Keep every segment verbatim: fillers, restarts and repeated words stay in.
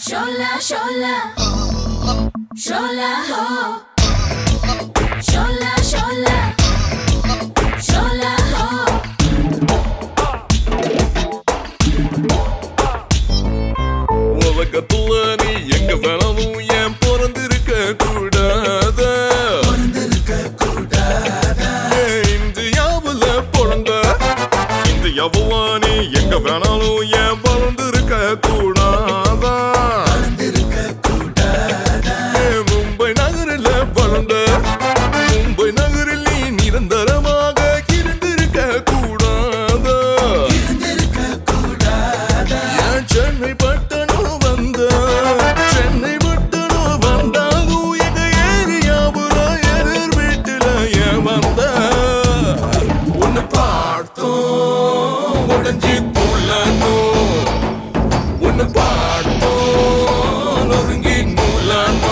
Shola, shola, shola ho. Shola, shola, shola ho. உலகத்துல நீ எங்க வேணாலும் ஏன் பிறந்திருக்க கூடாத இந்தியாவுல பிறந்த இந்தியாவுல நீ எங்க வேணாலும் ஏன் பிறந்திருக்க கூடாதா மும்பை நகரில் வளர்ந்த மும்பை நகரில் நீ நிரந்தரமாக இருந்திருக்க கூடாதா ஏன் சென்னை பட்டணம் வந்த சென்னை பட்டணம் வந்தாலும் எங்க ஏரியாவுல எதிர் வீட்டுல ஏன் வந்த உன்னை பார்த்தோம் உடஞ்சி துள்ளனோ உன்னை பார்த்தோம் நொறுங்கி நூலானோ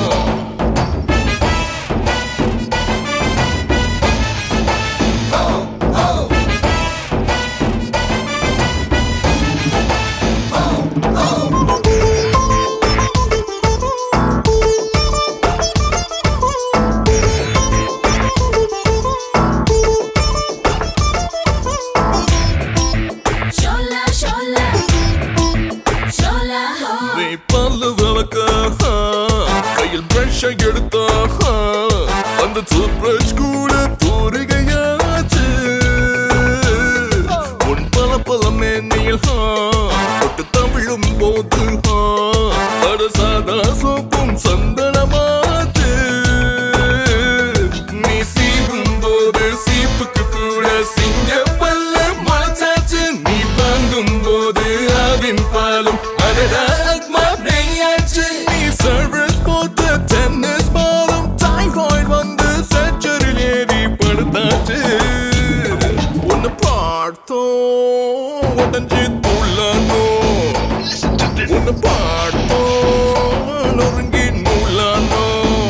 Shola, shola, shola ho. நீ பல்லு விளக்க கையில் பிரஷ் எடுத்த அந்த டூத் பிரஷ் கூட தூரிகையாச்சு உன் பல பல மேனியில் தொட்டு தமிழும் போது அட சாதா சோப்பும் சந்தனமாச்சு நீ சீவும் போது சீப்புக்கு கூட சிங்க பல்ல முளைச்சாச்சு நீ வாங்கும் போது ஆவின் பாலும் அடடா அக்மா நெய்யாச்சு நீ சர்வீஸ் போட்டு டென்னிஸ் பாலும் டைஃபாய்டு வந்து சர்ச்சரில் ஏறி படுத்தாச்சு உன்னை பார்த்தோம் உடஞ்சி துள்ளனோ உன்னை பார்த்தோம் நொறுங்கி நூலானோ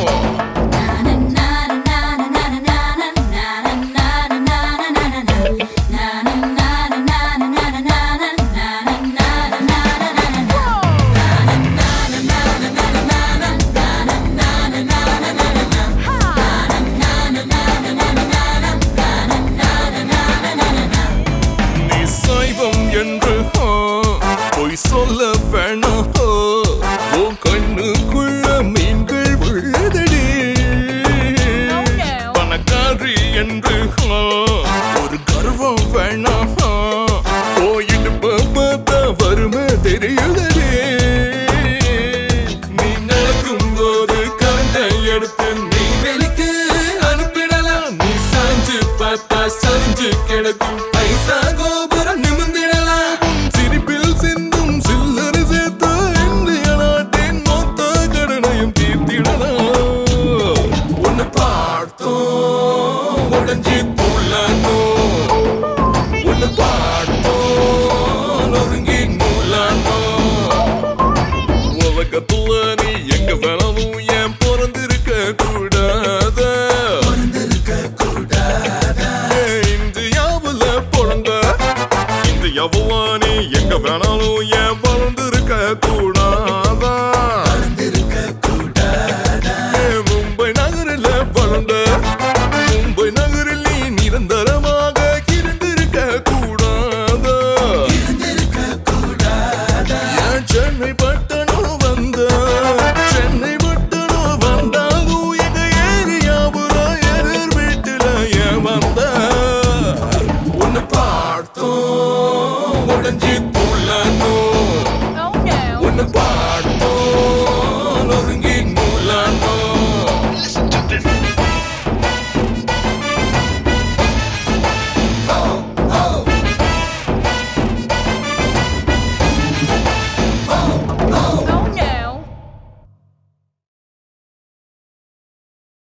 நீ சைவம் என்று பொய் சொல்ல வேணாம் உன் கண்ணுக்குள்ள மீன்கள் விழுதடி பணக்காரி என்று ஒரு கர்வம் வேணாம் போயிட்டு பார்த்தா வறுமை தெரியுதடி நீ நடக்கும் போது கரண்டை எடுத்து நீ வெளிக்கு அனுப்பிடலாம் நீ சாஞ்சு பார்த்தா சரிஞ்சு கிடக்கும் பைசா கோபுரம் நிமிர்ந்திடலாம் உன் சிரிப்பில் சிந்தும் சில்லறை சேர்த்து இந்திய நாட்டின் மொத்த கடனையும் தீர்த்திடலாம் உன்னை பார்த்தோம் உடஞ்சி துள்ளனோ உன்னை பார்த்தோம் நொறுங்கி நூலானோ உலகத்துல நீ எங்க வேணாலும் ஏன் பிறந்திருக்க கூடாத இந்தியாவுல பிறந்த இந்தியாவுல நீ எங்க வேணாலும் ஏன்